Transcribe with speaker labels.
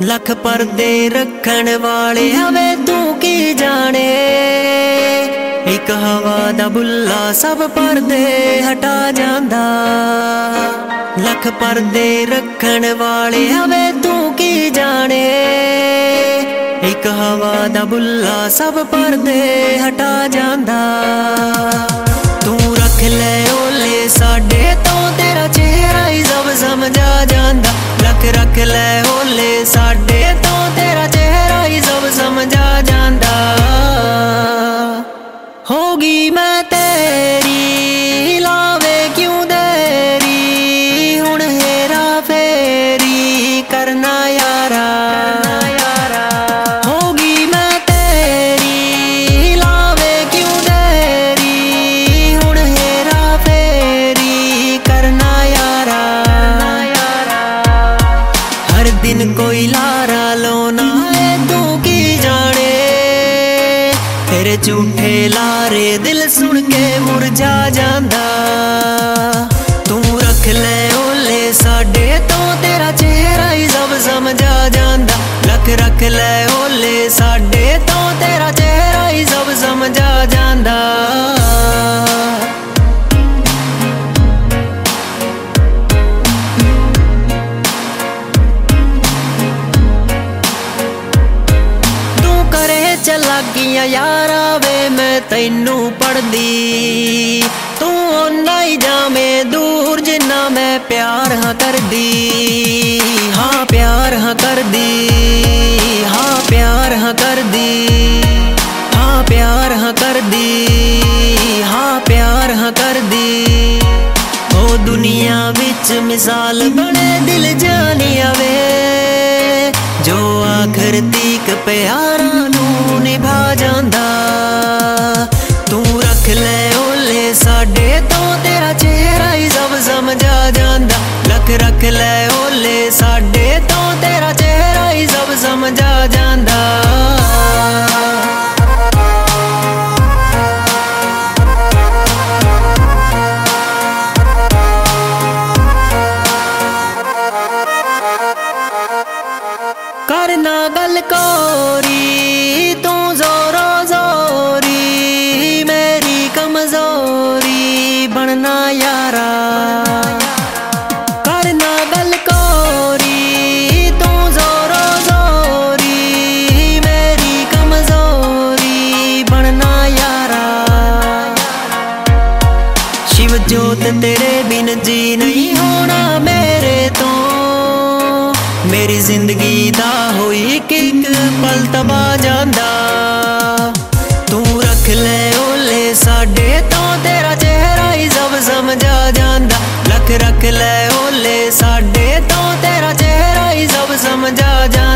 Speaker 1: लख परदे रखण वाले हवे तू की जाने। एक हवा दा बुल्ला सब परदे हटा जांदा। लख परदे रखण वाले हवे तू की जाने। एक हवा दा बुल्ला सब परदे हटा जांदा। तू रख ले ओले साडे तो तेरा चेहरा ही सब समझा जांदा। लख रख ले ओले साडे तो तेरा चेहरा ही सब समझा जांदा। होगी मैं तेरी लावे क्यों देरी, हुण हेरा फेरी करना यारा। होगी मैं तेरी लावे क्यों देरी, हुण हेरा फेरी करना यारा। हर दिन कोई लारा लोना है तू की जाने। तेरे झूठे लारे दिल सुन के मुरझा जांदा। तू रख ले ओले साडे तो तेरा चेहरा ही सब समझा जांदा। लख रख ले ओले साडे तो तेरा चेहरा ही सब समझा जांदा। चलाकियां यारा वे मैं तैनू पढ़दी। तू ओना ही जावे दूर जिन्ना मैं प्यार हाँ करदी। हाँ प्यार हाँ करदी। हाँ प्यार हाँ करदी। हाँ प्यार हाँ करदी। हाँ प्यार हाँ करदी। ओ दुनिया विच मिसाल बने दिल जानिया वे, जो आखिर तीक प्यारा नू निभा जांदा। तू रख ले ओले साडे तो तेरा चेहरा ही सब समझा जांदा। लख रख ले ओले साडे तो तेरा चेहरा ही सब समझा जांदा। करना गल कोरी तू जोरो जोरी, मेरी कमजोरी बनना यारा। करना गल कोरी तू जोरो जोरी, मेरी कमजोरी बनना यारा। शिव जोत तेरे बिन जी नहीं होना मेरे तो। मेरी जिंदगी दा होई एक पल तबा जांदा। तू रख ले ओले साडे तो तेरा चेहरा ही सब समझा जांदा। लख रख ले ओले साडे तो तेरा चेहरा ही सब समझा जांदा।